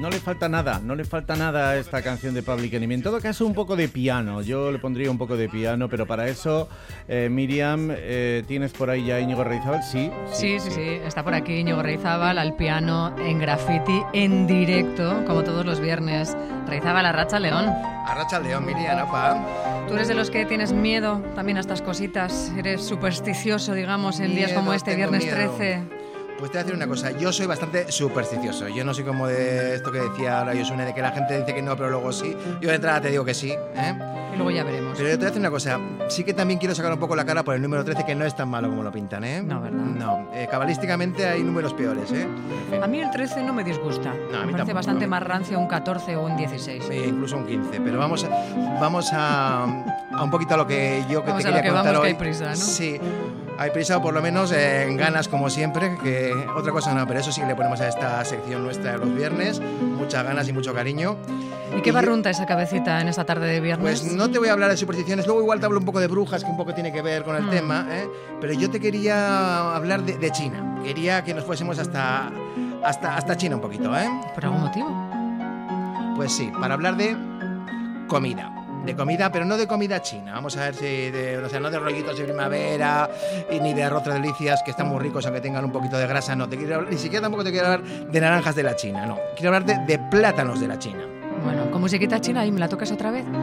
No le falta nada a esta canción de Public Enemy. En todo caso, un poco de piano. Yo le pondría un poco de piano, pero para eso, Miriam, ¿tienes por ahí ya Íñigo Reizábal? Sí. Está por aquí Íñigo Reizábal al piano en Graffiti en directo, como todos los viernes. Reizábal, arracha león. Arracha león, Miriam, opa. ¿Tú eres de los que tienes miedo también a estas cositas? ¿Eres supersticioso, digamos, en días como este, viernes 13? Pues te voy a decir una cosa, yo soy bastante supersticioso. Yo no soy como de esto que decía ahora Yosune, de que la gente dice que no, pero luego sí. Yo de entrada te digo que sí, ¿eh? Y luego ya veremos. Pero yo te voy a decir una cosa, sí que también quiero sacar un poco la cara por el número 13, que no es tan malo como lo pintan, ¿eh? No, ¿verdad? No, cabalísticamente hay números peores, ¿eh? A mí el 13 no me disgusta. No, a mí me parece tampoco, bastante no. más rancio un 14 o un 16. Incluso un 15, pero vamos a un poquito a lo que yo que te quería contar vamos, hoy. Que hay prisa, ¿no? Sí, hay prisa o por lo menos en ganas como siempre, que otra cosa no, pero eso sí le ponemos a esta sección nuestra de los viernes, muchas ganas y mucho cariño. ¿Y qué barrunta esa cabecita en esta tarde de viernes? Pues no te voy a hablar de supersticiones, luego igual te hablo un poco de brujas, que un poco tiene que ver con el tema, ¿eh? Pero yo te quería hablar de China, quería que nos fuésemos hasta China un poquito, ¿eh? ¿Por algún motivo? Pues sí, para hablar de comida. De comida, pero no de comida china. Vamos a ver si no de rollitos de primavera y ni de arroz de delicias, que están muy ricos aunque tengan un poquito de grasa. No, ni siquiera tampoco te quiero hablar de naranjas de la China, no. Quiero hablar de plátanos de la China. Bueno, con musiquita china y me la tocas otra vez.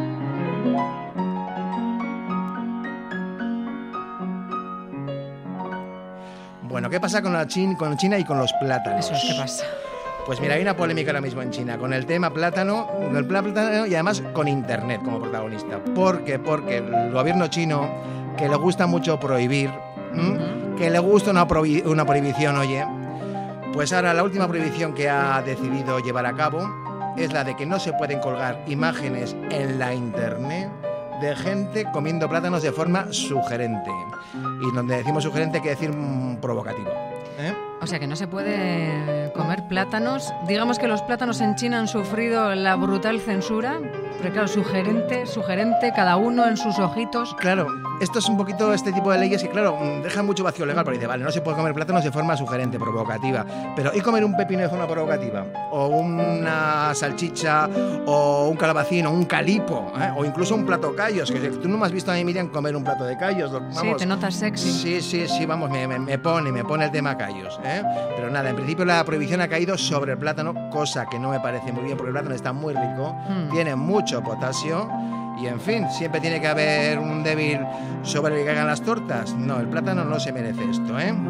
Bueno, ¿qué pasa con China y con los plátanos? Eso es, ¿qué pasa? Pues mira, hay una polémica ahora mismo en China con el tema plátano y además con Internet como protagonista. ¿Por qué? Porque el gobierno chino, que le gusta mucho prohibir, que le gusta una prohibición, oye, pues ahora la última prohibición que ha decidido llevar a cabo es la de que no se pueden colgar imágenes en la Internet de gente comiendo plátanos de forma sugerente. Y donde decimos sugerente quiere decir provocativo, ¿eh? O sea que no se puede comer plátanos. Digamos que los plátanos en China han sufrido la brutal censura. Pero claro, sugerente, cada uno en sus ojitos. Claro, esto es un poquito este tipo de leyes que, claro, dejan mucho vacío legal, porque dice, vale, no se puede comer plátanos de forma sugerente, provocativa. Pero ¿y comer un pepino de forma provocativa? O una salchicha, o un calabacín, o un calipo, ¿eh? O incluso un plato callos, que tú no me has visto a mí, Miriam, comer un plato de callos. Vamos. Sí, te notas sexy. Sí, vamos, me pone el tema callos, ¿eh? Pero nada, en principio la prohibición ha caído sobre el plátano, cosa que no me parece muy bien, porque el plátano está muy rico, tiene mucho potasio y, en fin, siempre tiene que haber un débil sobre el que caigan las tortas. No, el plátano no se merece esto, ¿eh?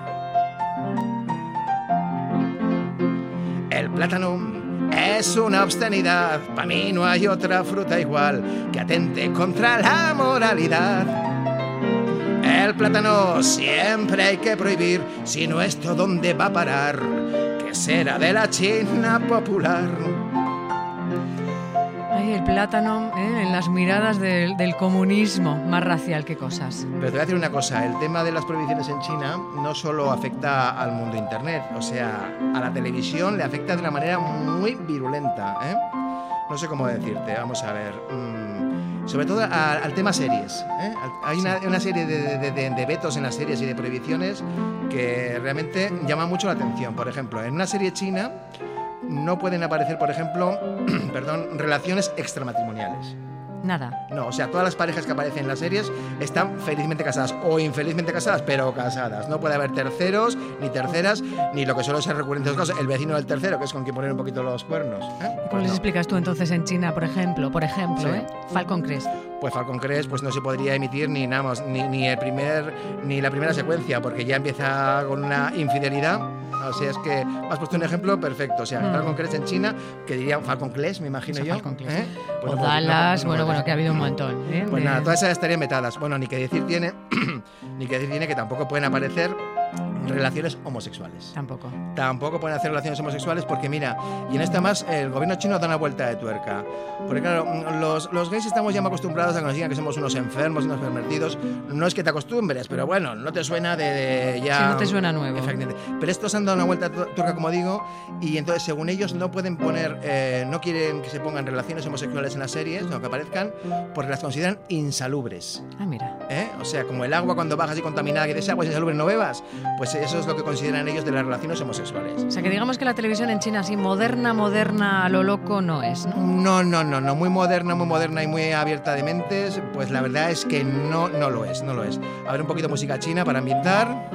El plátano es una obscenidad, para mí no hay otra fruta igual que atente contra la moralidad. El plátano siempre hay que prohibir, si no esto dónde va a parar, que será de la China popular. Ay, el plátano, en las miradas del comunismo, más racial que cosas. Pero te voy a decir una cosa, el tema de las prohibiciones en China no solo afecta al mundo internet, o sea, a la televisión le afecta de una manera muy virulenta, ¿eh? No sé cómo decirte, vamos a ver. Sobre todo al tema series, ¿eh? Hay una serie de vetos en las series y de prohibiciones que realmente llaman mucho la atención. Por ejemplo, en una serie china no pueden aparecer, por ejemplo, relaciones extramatrimoniales. Nada. No, o sea, todas las parejas que aparecen en las series están felizmente casadas o infelizmente casadas, pero casadas. No puede haber terceros, ni terceras, ni lo que suele ser recurrente en los casos, el vecino del tercero, que es con quien poner un poquito los cuernos, ¿eh? ¿Cómo les explicas tú entonces en China, por ejemplo, sí. Falcon Crest? Pues Falcon Crest pues no se podría emitir ni la primera secuencia, porque ya empieza con una infidelidad. O sea, es que has puesto un ejemplo perfecto. O sea, Falcon Crest en China, que dirían Falcon Crest, me imagino yo. Falcon Crest. ¿Eh? O Dallas, bueno, que ha habido un montón. Pues nada, todas esas estarían metadas. Bueno, ni que decir tiene que tampoco pueden aparecer relaciones homosexuales. Tampoco pueden hacer relaciones homosexuales porque, mira, y en esta más el gobierno chino da una vuelta de tuerca. Porque claro, los gays estamos ya muy acostumbrados a que nos digan que somos unos enfermos, unos pervertidos. No es que te acostumbres, pero bueno, no te suena de ya... Sí, no te suena nuevo. Efectivamente. Pero estos han dado una vuelta de tuerca, como digo, y entonces según ellos no pueden poner, no quieren que se pongan relaciones homosexuales en las series, no que aparezcan, porque las consideran insalubres. Ah, mira. O sea, como el agua cuando bajas y contaminada, que dices aguas insalubres no bebas, pues pues eso es lo que consideran ellos de las relaciones homosexuales. O sea, que digamos que la televisión en China así moderna a lo loco no es, ¿no? No, muy moderna y muy abierta de mentes, pues la verdad es que no lo es. A ver, un poquito de música china para ambientar.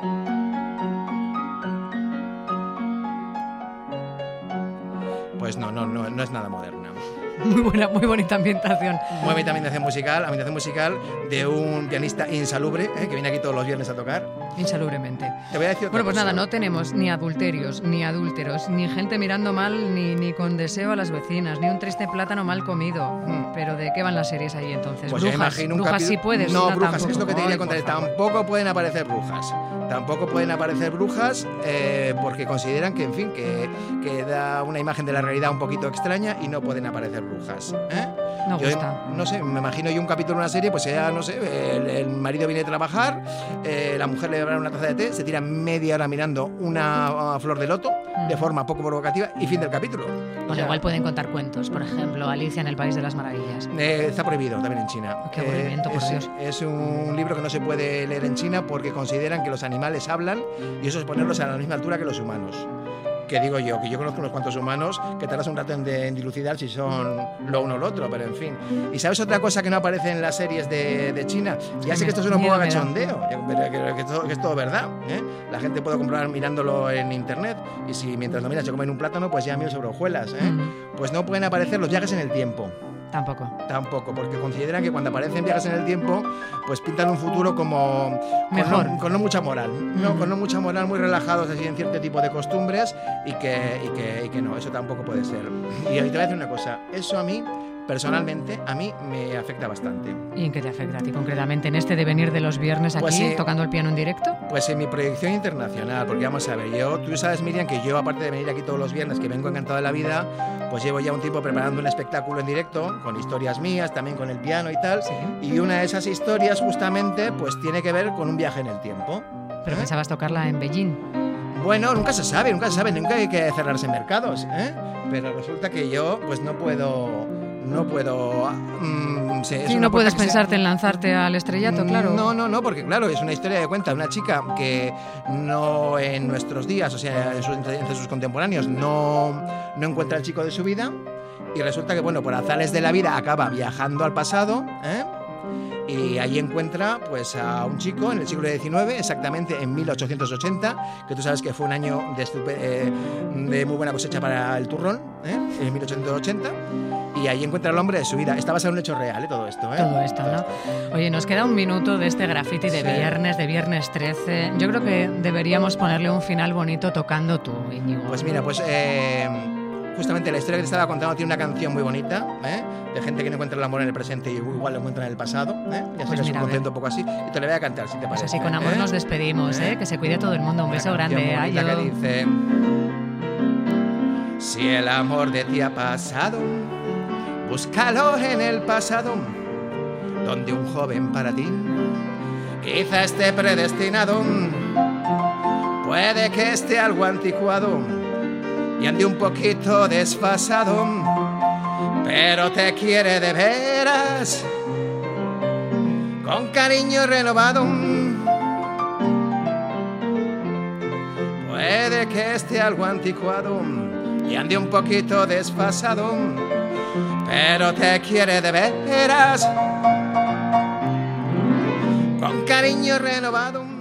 Pues no es nada moderna. Muy bonita ambientación. Muy bonita ambientación musical de un pianista insalubre, que viene aquí todos los viernes a tocar. Insalubremente. Te voy a decir otra pues cosa. Nada, no tenemos ni adulterios, ni adúlteros, ni gente mirando mal, ni con deseo a las vecinas, ni un triste plátano mal comido. Pero ¿de qué van las series ahí entonces? Pues brujas, imagino un brujas capítulo... sí puedes. No, brujas, tampoco. es lo que te quería contar. Tampoco pueden aparecer brujas. Porque consideran que, en fin, que da una imagen de la realidad un poquito extraña y no pueden aparecer brujas. No Yo, gusta. no sé, me imagino yo un capítulo de una serie, pues ya, no sé, el marido viene a trabajar, la mujer le da una taza de té, se tira media hora mirando una flor de loto de forma poco provocativa y fin del capítulo. Bueno, igual pueden contar cuentos, por ejemplo, Alicia en el País de las Maravillas. Está prohibido también en China. Qué aburrimiento, por Dios. Es un libro que no se puede leer en China porque consideran que los animales hablan y eso es ponerlos a la misma altura que los humanos. Que digo yo, que yo conozco unos cuantos humanos que tardas un rato en dilucidar si son lo uno o lo otro, pero en fin. ¿Y sabes otra cosa que no aparece en las series de China? Ya sé que esto es un poco cachondeo, pero que es todo verdad, ¿eh? La gente puede comprobar mirándolo en internet y si mientras lo miras se comen un plátano, pues ya mil sobre hojuelas, ¿eh? Pues no pueden aparecer los viajes en el tiempo. Tampoco, porque consideran que cuando aparecen viajes en el tiempo, pues pintan un futuro como mejor, con no mucha moral, con no mucha moral, muy relajados así en cierto tipo de costumbres y que no, eso tampoco puede ser. Y te voy a decir una cosa, eso a mí personalmente, a mí me afecta bastante. ¿Y en qué te afecta a ti concretamente? ¿En este devenir de los viernes aquí, pues tocando el piano en directo? Pues en mi proyección internacional, porque vamos a ver, tú sabes, Miriam, que yo, aparte de venir aquí todos los viernes, que vengo encantado de la vida, pues llevo ya un tiempo preparando un espectáculo en directo, con historias mías, también con el piano y tal, ¿Sí? Y una de esas historias, justamente, pues tiene que ver con un viaje en el tiempo. Pero pensabas tocarla en Beijing. Bueno, nunca se sabe, nunca hay que cerrarse mercados, ¿eh? Pero resulta que yo, pues no puedo... No puedes pensarte en lanzarte al estrellato, claro. No, porque claro, es una historia de cuenta. Una chica que no en nuestros días, o sea, entre sus contemporáneos, no encuentra al chico de su vida y resulta que, bueno, por azares de la vida acaba viajando al pasado, ¿eh? Y allí encuentra pues a un chico en el siglo XIX, exactamente en 1880, que tú sabes que fue un año de muy buena cosecha para el turrón, en 1880, y allí encuentra al hombre de su vida. Está basado en un hecho real, todo esto. Todo esto, ¿no? Oye, nos queda un minuto de este graffiti de viernes 13. Yo creo que deberíamos ponerle un final bonito tocando tú, Íñigo. Pues mira, justamente la historia que te estaba contando tiene una canción muy bonita, de gente que no encuentra el amor en el presente y igual lo encuentra en el pasado, ya sé que es un concepto un poco así, y te lo voy a cantar si te parece. Pues así con amor nos despedimos, que se cuide todo el mundo, un beso grande. Bonita que dice: si el amor de ti ha pasado, búscalo en el pasado, donde un joven para ti quizá esté predestinado, puede que esté algo anticuado y ande un poquito desfasado, pero te quiere de veras, con cariño renovado. Puede que esté algo anticuado y ande un poquito desfasado, pero te quiere de veras, con cariño renovado.